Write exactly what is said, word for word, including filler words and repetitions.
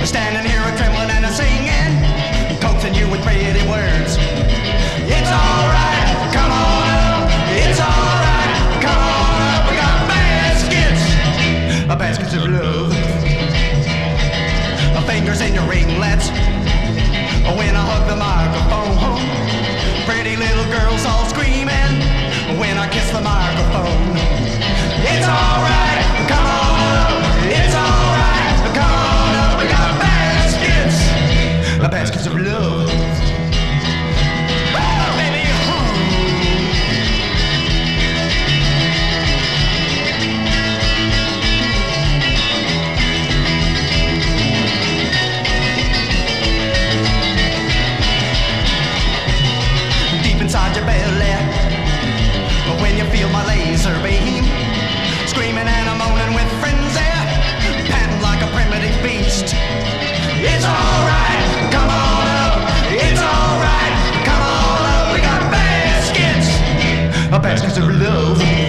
Standing here a trembling and a singing, coaxing you with pretty words. It's alright, come on up. It's alright, come on up. We got baskets, a baskets of love. Fingers in your ringlets. When I hug the microphone, pretty little girls all screaming. When I kiss the microphone, it's alright, come on up. It's alright, come on up. We got baskets, baskets of love. Oh, baby. Inside your belly, when you feel my laser beam, screaming and I'm moaning with frenzy, panting like a primitive beast. It's alright, come on up. It's alright, come on up. We got baskets, baskets of love.